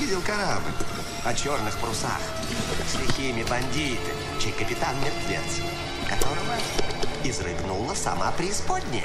видел корабль о черных парусах с лихими бандитами, чей капитан мертвец, которого изрыгнула сама преисподняя.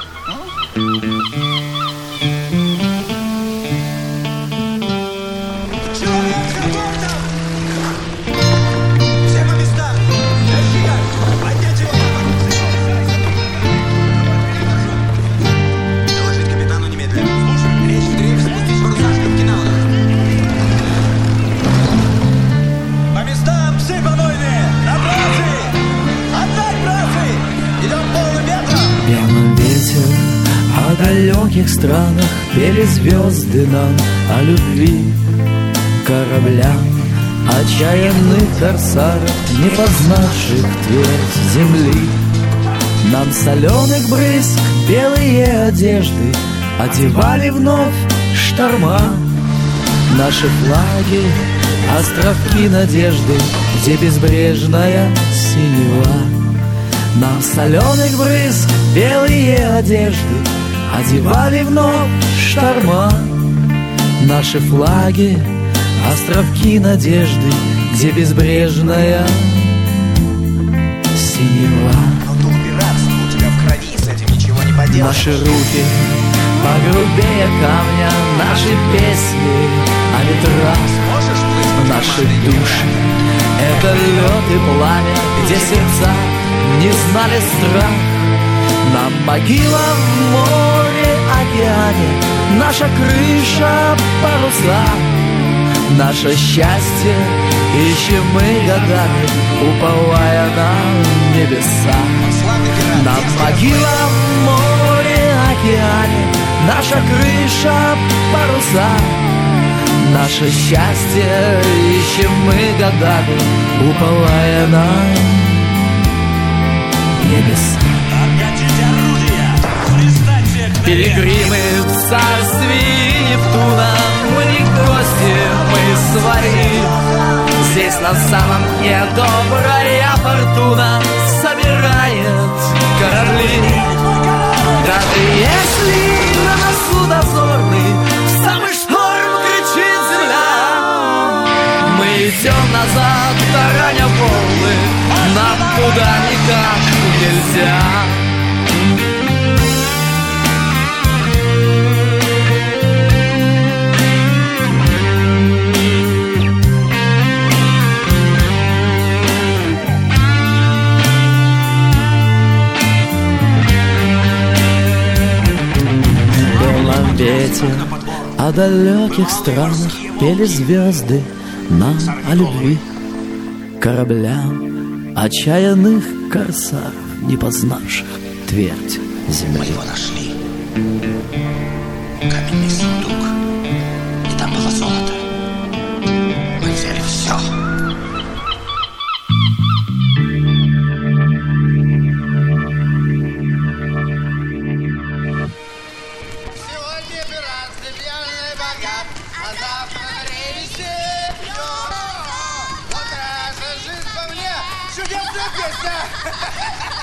В далеких странах пели звезды нам о любви кораблям, отчаянных корсаров, не познавших твердь земли. Нам соленых брызг белые одежды одевали вновь шторма. Наши флаги — островки надежды, где безбрежная синева. Нам соленых брызг белые одежды одевали вновь шторма. Наши флаги — островки надежды, где безбрежная синева. Но дух пиратства у тебя в крови, с этим ничего не поделаешь. Наши руки погрубее камня, наши песни о ветрах, наши души — это лед и пламя, где сердца не знали страх. Нам могила в море, океане, наша крыша — паруса. Наше счастье ищем мы годами, уповая на небеса. Нам могила в море, океане, наша крыша — паруса. Наше счастье ищем мы годами, уповая на небеса. Пилигримы в царстве Нептуна, мы не гости, мы свои. Здесь на самом дне добрая фортуна собирает корабли. Даже если на носу дозорный в самый шторм кричит земля, мы идем назад, тараня волны, нам туда никак нельзя. Ветер о далеких странах пели звезды нам о любви кораблям, отчаянных корсаров, не познавших твердь земли. Мы его нашли. Каменный сундук. И там было золото. Мы взяли все. Чудесная песня!